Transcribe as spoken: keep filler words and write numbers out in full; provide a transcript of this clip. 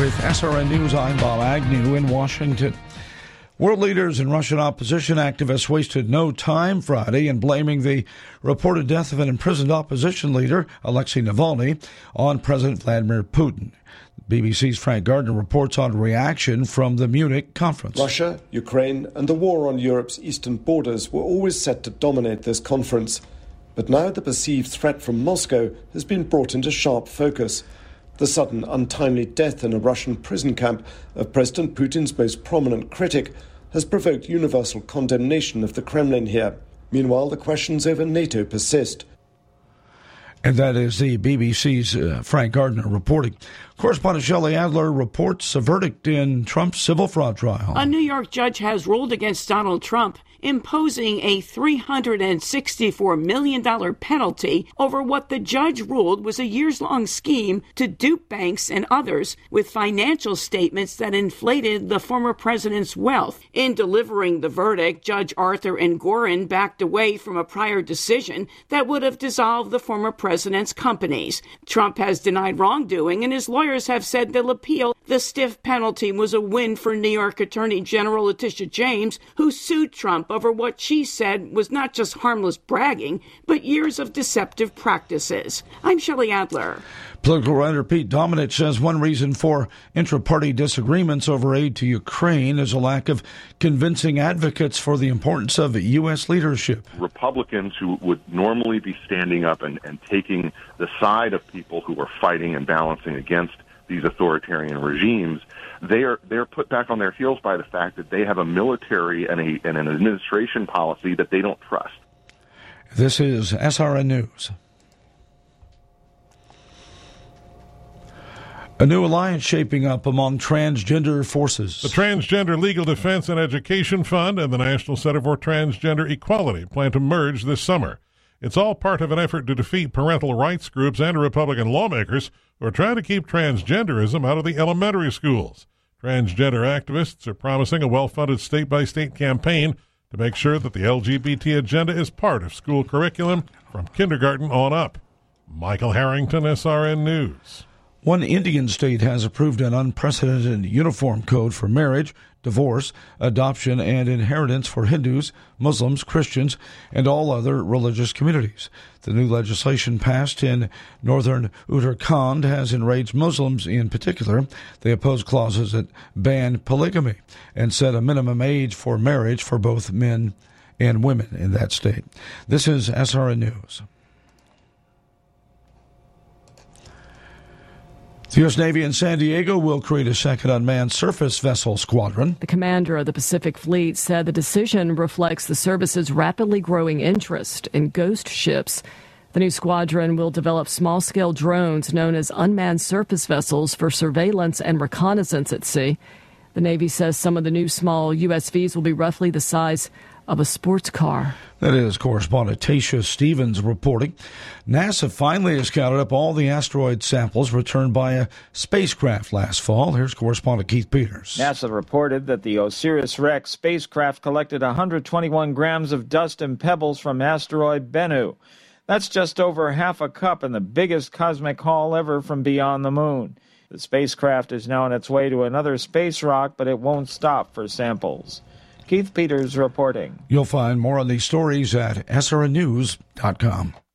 With S R N News, I'm Bob Agnew in Washington. World leaders and Russian opposition activists wasted no time Friday in blaming the reported death of an imprisoned opposition leader, Alexei Navalny, on President Vladimir Putin. B B C's Frank Gardner reports on reaction from the Munich conference. Russia, Ukraine, and the war on Europe's eastern borders were always set to dominate this conference. But now the perceived threat from Moscow has been brought into sharp focus. The sudden, untimely death in a Russian prison camp of President Putin's most prominent critic has provoked universal condemnation of the Kremlin here. Meanwhile, the questions over NATO persist. And that is the B B C's uh, Frank Gardner reporting. Correspondent Shelley Adler reports a verdict in Trump's civil fraud trial. A New York judge has ruled against Donald Trump, imposing a three hundred sixty-four million dollars penalty over what the judge ruled was a years-long scheme to dupe banks and others with financial statements that inflated the former president's wealth. In delivering the verdict, Judge Arthur Engoron backed away from a prior decision that would have dissolved the former president's companies. Trump has denied wrongdoing, and his lawyers have said they'll appeal. The stiff penalty was a win for New York Attorney General Letitia James, who sued Trump over what she said was not just harmless bragging, but years of deceptive practices. I'm Shelley Adler. Political writer Pete Domenech says one reason for intra-party disagreements over aid to Ukraine is a lack of convincing advocates for the importance of U S leadership. Republicans who would normally be standing up and, and taking the side of people who are fighting and balancing against these authoritarian regimes, they are they're put back on their heels by the fact that they have a military and, a, and an administration policy that they don't trust. This is S R N News. A new alliance shaping up among transgender forces. The Transgender Legal Defense and Education Fund and the National Center for Transgender Equality plan to merge this summer. It's all part of an effort to defeat parental rights groups and Republican lawmakers who are trying to keep transgenderism out of the elementary schools. Transgender activists are promising a well-funded state-by-state campaign to make sure that the L G B T agenda is part of school curriculum from kindergarten on up. Michael Harrington, S R N News. One Indian state has approved an unprecedented uniform code for marriage, divorce, adoption, and inheritance for Hindus, Muslims, Christians, and all other religious communities. The new legislation passed in northern Uttarakhand has enraged Muslims in particular. They oppose clauses that ban polygamy and set a minimum age for marriage for both men and women in that state. This is S R N News. The U S Navy in San Diego will create a second unmanned surface vessel squadron. The commander of the Pacific Fleet said the decision reflects the service's rapidly growing interest in ghost ships. The new squadron will develop small-scale drones known as unmanned surface vessels for surveillance and reconnaissance at sea. The Navy says some of the new small U S Vs will be roughly the size of a sports car. That is correspondent Tasha Stevens reporting. NASA finally has counted up all the asteroid samples returned by a spacecraft last fall. Here's correspondent Keith Peters. NASA reported that the OSIRIS-REx spacecraft collected one hundred twenty-one grams of dust and pebbles from asteroid Bennu. That's just over half a cup and the biggest cosmic haul ever from beyond the moon. The spacecraft is now on its way to another space rock, but it won't stop for samples. Keith Peters reporting. You'll find more on these stories at S R N news dot com.